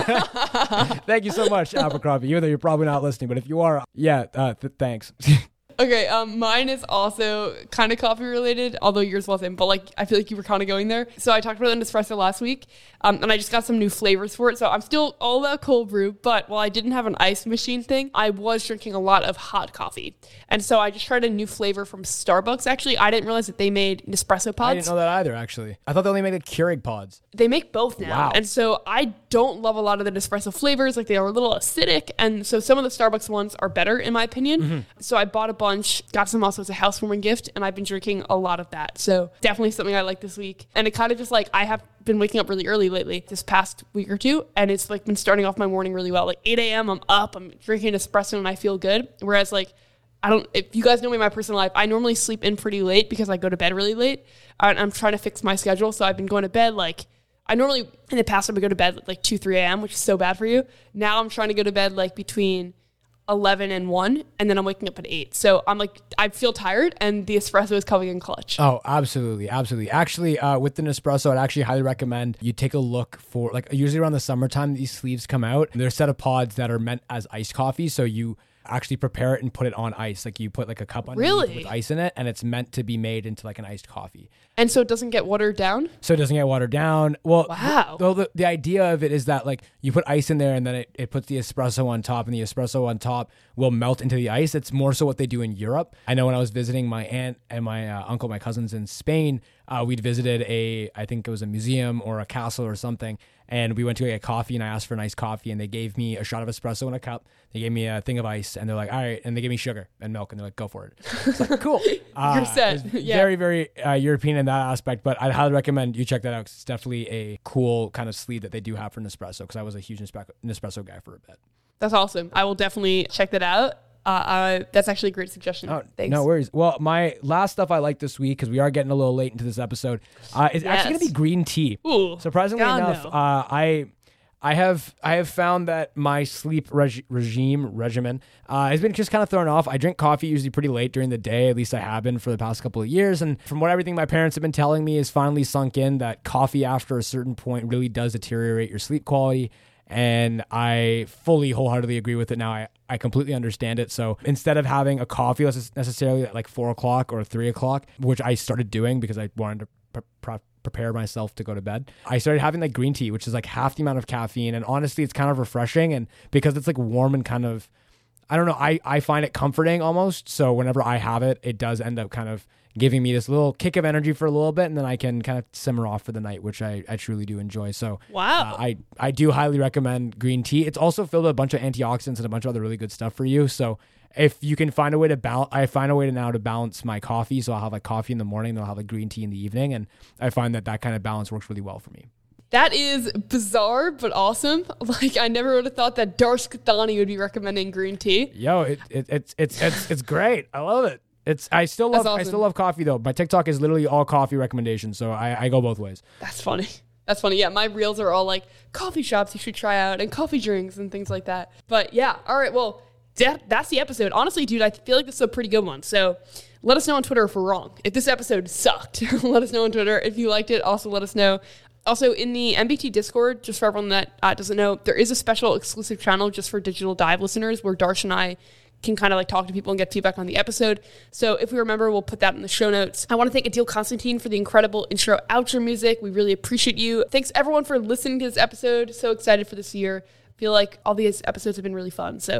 Thank you so much, Abercrombie. Even though you're probably not listening, but if you are, yeah, uh, th- thanks. Okay, um, mine is also kind of coffee related, although yours wasn't, but like I feel like you were kind of going there. So I talked about an espresso last week, um, and I just got some new flavors for it. So I'm still all about cold brew, but while I didn't have an ice machine thing, I was drinking a lot of hot coffee. And so I just tried a new flavor from Starbucks. Actually, I didn't realize that they made Nespresso pods. I didn't know that either, actually. I thought they only made the Keurig pods. They make both now. Wow. And so I don't love a lot of the Nespresso flavors. Like, they are a little acidic. And so some of the Starbucks ones are better, in my opinion. Mm-hmm. So I bought a bunch, got some also as a housewarming gift, and I've been drinking a lot of that. So definitely something I like this week. And it kind of just like, I have been waking up really early lately, this past week or two. And it's like been starting off my morning really well. Like eight a.m. I'm up, I'm drinking espresso, and I feel good. Whereas like, I don't, if you guys know me in my personal life, I normally sleep in pretty late because I go to bed really late. And I'm trying to fix my schedule. So I've been going to bed like, I normally, in the past, I would go to bed at like two, three a.m., which is so bad for you. Now I'm trying to go to bed like between eleven and one, and then I'm waking up at eight. So I'm like, I feel tired, and the espresso is coming in clutch. Oh, absolutely. Absolutely. Actually, uh, with the Nespresso, I'd actually highly recommend you take a look for, like, usually around the summertime, these sleeves come out. They're a set of pods that are meant as iced coffee. So you actually prepare it and put it on ice. Like, you put like a cup on Really? with ice in it, and it's meant to be made into like an iced coffee. And so it doesn't get watered down? So it doesn't get watered down. Well, Wow. The, the, the idea of it is that like you put ice in there, and then it, it puts the espresso on top, and the espresso on top will melt into the ice. It's more so what they do in Europe. I know when I was visiting my aunt and my uh, uncle, my cousins in Spain, uh, we'd visited a, I think it was a museum or a castle or something. And we went to get coffee, and I asked for an iced coffee, and they gave me a shot of espresso in a cup. They gave me a thing of ice, and they're like, all right. And they gave me sugar and milk, and they're like, go for it. It's like, cool. Uh, You're set. It was Yeah. Very, very uh, European in that aspect, but I'd highly recommend you check that out, 'cause it's definitely a cool kind of sleeve that they do have for Nespresso, because I was a huge Nespresso, Nespresso guy for a bit. That's awesome. I will definitely check that out. Uh, uh, that's actually a great suggestion. Oh, Thanks. no worries. Well, my last stuff I like this week, because we are getting a little late into this episode, uh, is actually going to Yes. be green tea. Ooh, Surprisingly God, enough, no. uh, I I have I have found that my sleep reg- regime regimen uh, has been just kind of thrown off. I drink coffee usually pretty late during the day. At least I have been for the past couple of years. And from what everything my parents have been telling me is finally sunk in, that coffee after a certain point really does deteriorate your sleep quality. And I fully wholeheartedly agree with it now. I, I completely understand it. So instead of having a coffee that's necessarily at like four o'clock or three o'clock, which I started doing because I wanted to pre- pre- prepare myself to go to bed, I started having like green tea, which is like half the amount of caffeine. And honestly, it's kind of refreshing. And because it's like warm and kind of, I don't know, I, I find it comforting almost. So whenever I have it, it does end up kind of giving me this little kick of energy for a little bit, and then I can kind of simmer off for the night, which I, I truly do enjoy. So Wow. uh, I, I do highly recommend green tea. It's also filled with a bunch of antioxidants and a bunch of other really good stuff for you. So if you can find a way to balance, I find a way to now to balance my coffee. So I'll have like coffee in the morning, then I'll have like green tea in the evening. And I find that that kind of balance works really well for me. That is bizarre, but awesome. Like, I never would have thought that Darsh Kathani would be recommending green tea. Yo, it, it, it's, it's, it's, it's great. I love it. It's, I still love, That's awesome. I still love coffee though. My TikTok is literally all coffee recommendations. So I, I go both ways. That's funny. That's funny. Yeah, my reels are all like coffee shops you should try out and coffee drinks and things like that. But yeah, all right, well, that, that's the episode. Honestly, dude, I feel like this is a pretty good one. So let us know on Twitter if we're wrong. If this episode sucked, let us know on Twitter. If you liked it, also let us know. Also, in the M B T Discord, just for everyone that uh, doesn't know, there is a special exclusive channel just for Digital Dive listeners where Darsh and I can kind of like talk to people and get feedback on the episode. So if we remember, we'll put that in the show notes. I want to thank Adil Constantine for the incredible intro outro music. We really appreciate you. Thanks everyone for listening to this episode. So excited for this year. Feel like all these episodes have been really fun. So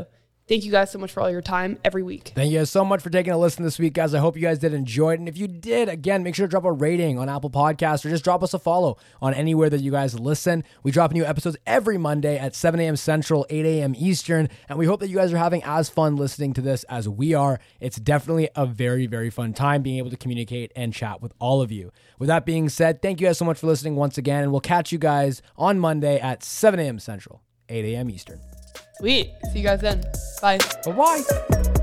Thank you guys so much for all your time every week. Thank you guys so much for taking a listen this week, guys. I hope you guys did enjoy it. And if you did, again, make sure to drop a rating on Apple Podcasts or just drop us a follow on anywhere that you guys listen. We drop new episodes every Monday at seven a.m. Central, eight a.m. Eastern. And we hope that you guys are having as fun listening to this as we are. It's definitely a very, very fun time being able to communicate and chat with all of you. With that being said, thank you guys so much for listening once again. And we'll catch you guys on Monday at seven a.m. Central, eight a.m. Eastern. Sweet. See you guys then. Bye. Bye-bye.